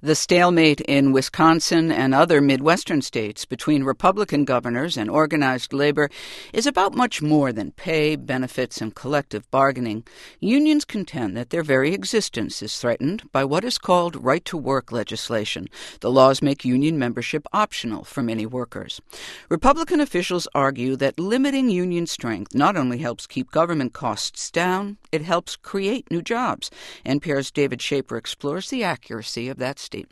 The stalemate in Wisconsin and other Midwestern states between Republican governors and organized labor is about much more than pay, benefits, and collective bargaining. Unions contend that their very existence is threatened by what is called right-to-work legislation. The laws make union membership optional for many workers. Republican officials argue that limiting union strength not only helps keep government costs down, it helps create new jobs. NPR's David Schaper explores the accuracy of that statement.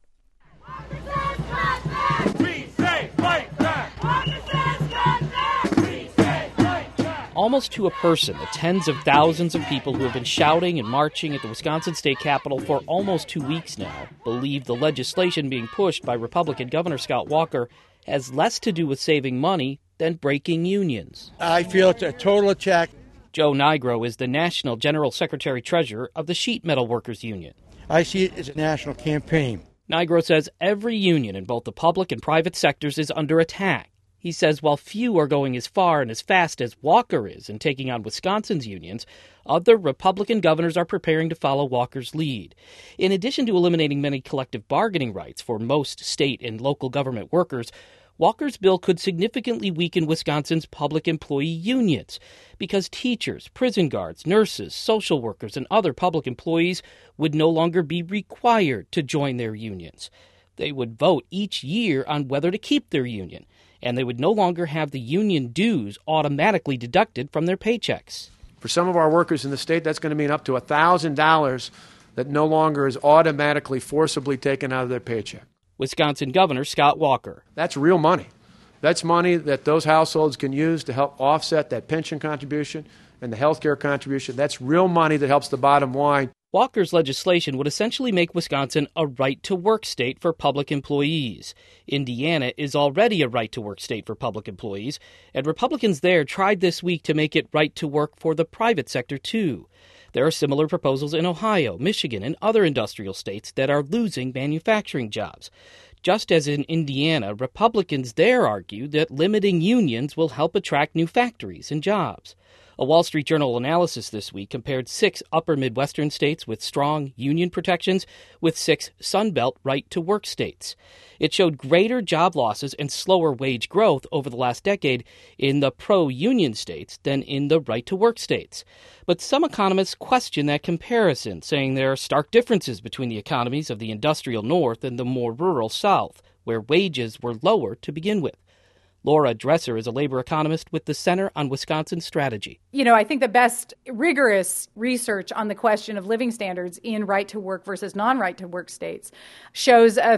Almost to a person, the tens of thousands of people who have been shouting and marching at the Wisconsin State Capitol for almost 2 weeks now believe the legislation being pushed by Republican Governor Scott Walker has less to do with saving money than breaking unions. I feel it's a total attack. Joe Nigro is the National General Secretary-Treasurer of the Sheet Metal Workers Union. I see it as a national campaign. Nigro says every union in both the public and private sectors is under attack. He says while few are going as far and as fast as Walker is in taking on Wisconsin's unions, other Republican governors are preparing to follow Walker's lead. In addition to eliminating many collective bargaining rights for most state and local government workers, Walker's bill could significantly weaken Wisconsin's public employee unions because teachers, prison guards, nurses, social workers, and other public employees would no longer be required to join their unions. They would vote each year on whether to keep their union, and they would no longer have the union dues automatically deducted from their paychecks. For some of our workers in the state, that's going to mean up to $1,000 that no longer is automatically forcibly taken out of their paycheck. Wisconsin Governor Scott Walker. That's real money. That's money that those households can use to help offset that pension contribution and the health care contribution. That's real money that helps the bottom line. Walker's legislation would essentially make Wisconsin a right-to-work state for public employees. Indiana is already a right-to-work state for public employees, and Republicans there tried this week to make it right-to-work for the private sector, too. There are similar proposals in Ohio, Michigan, and other industrial states that are losing manufacturing jobs. Just as in Indiana, Republicans there argue that limiting unions will help attract new factories and jobs. A Wall Street Journal analysis this week compared 6 upper Midwestern states with strong union protections with 6 Sunbelt right-to-work states. It showed greater job losses and slower wage growth over the last decade in the pro-union states than in the right-to-work states. But some economists question that comparison, saying there are stark differences between the economies of the industrial North and the more rural South, where wages were lower to begin with. Laura Dresser is a labor economist with the Center on Wisconsin Strategy. I think the best rigorous research on the question of living standards in right-to-work versus non-right-to-work states shows a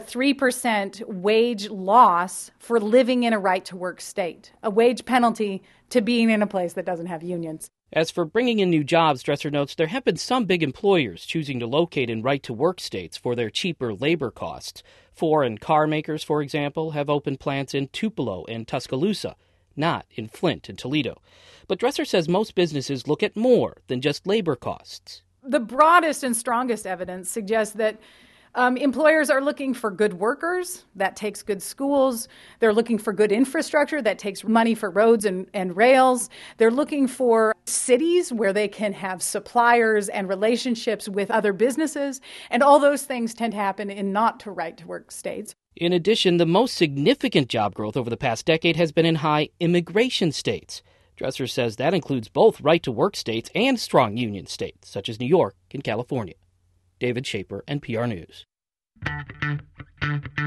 3% wage loss for living in a right-to-work state, a wage penalty to being in a place that doesn't have unions. As for bringing in new jobs, Dresser notes there have been some big employers choosing to locate in right-to-work states for their cheaper labor costs. Foreign car makers, for example, have opened plants in Tupelo and Tuscaloosa, not in Flint and Toledo. But Dresser says most businesses look at more than just labor costs. The broadest and strongest evidence suggests that employers are looking for good workers. That takes good schools. They're looking for good infrastructure. That takes money for roads and rails. They're looking for cities where they can have suppliers and relationships with other businesses. And all those things tend to happen in not to right-to-work states. In addition, the most significant job growth over the past decade has been in high immigration states. Dresser says that includes both right-to-work states and strong union states, such as New York and California. David Schaper, NPR News.